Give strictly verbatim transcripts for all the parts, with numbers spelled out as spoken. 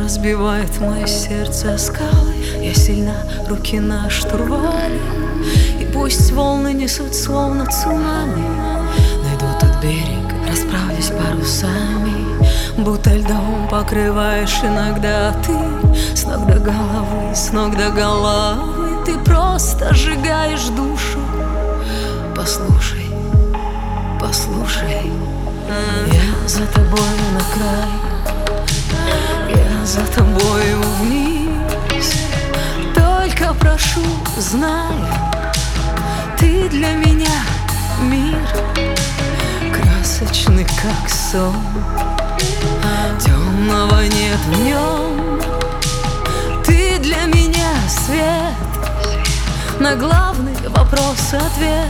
разбивает мое сердце о скалы. Я сильна, руки на штурвале, и пусть волны несут словно цунами. Найду тот берег, расправлюсь парусами, будто льдом покрываешь иногда ты. С ног до головы, с ног до головы ты просто сжигаешь душу. Послушай, послушай, я за тобой на край, я за тобою вниз. Только прошу, знай, ты для меня мир, красочный как сон. Темного нет в нем, ты для меня свет, на главный вопрос ответ.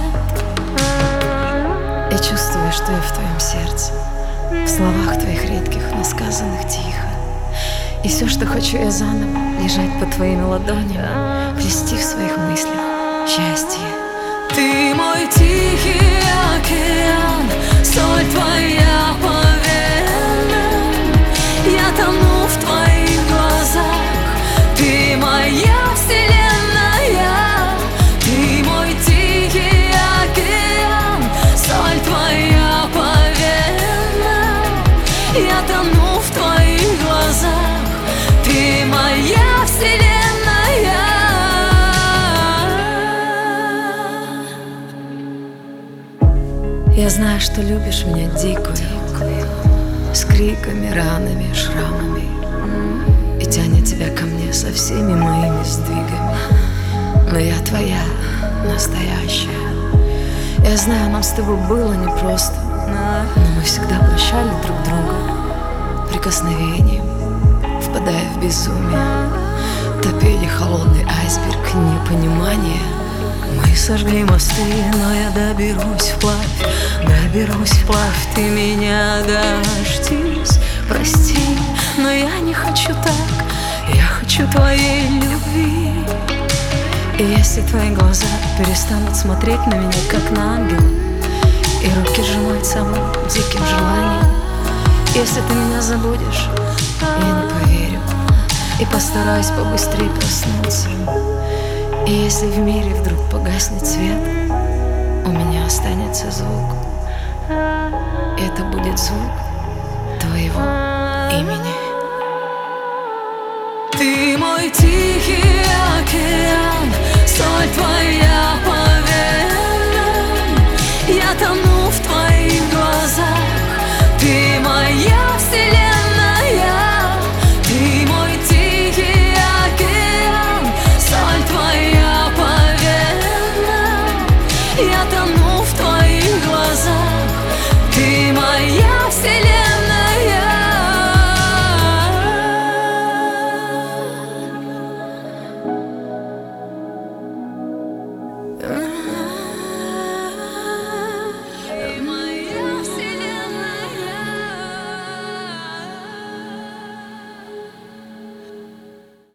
Я чувствую, что я в твоем сердце, в словах твоих редких, но сказанных тихо. И все, что хочу я заново, лежать под твоими ладонями, плести в своих мыслях счастье. Ты мой тихий океан, соль твоя по венам. Я тону в твоих глазах, ты моя вселенная. Ты мой тихий океан, соль твоя по венам. Я тону в твоих глазах, ты моя вселенная. Я знаю, что любишь меня дикую, с криками, ранами, шрамами, и тянет тебя ко мне со всеми моими сдвигами. Но я твоя, настоящая. Я знаю, нам с тобой было непросто, но мы всегда прощали друг друга прикосновением, впадая в безумие, топили холодный айсберг непонимания. Мы сожгли мосты, но я доберусь вплавь, доберусь вплавь, ты меня дождись. Прости, но я не хочу так, я хочу твоей любви. И если твои глаза перестанут смотреть на меня, как на ангела, и руки сжимать самым диким желанием, если ты меня забудешь, я не поверю и постараюсь побыстрее проснуться. И если в мире вдруг погаснет свет, у меня останется звук. Это будет звук твоего имени. Ты мой тихий океан, соль твоя по венам. Я тону в твоих глазах, ты моя вселенная. Ты мой тихий океан, соль твоя по венам. Я тону в твоих глазах, ты моя вселенная. Uh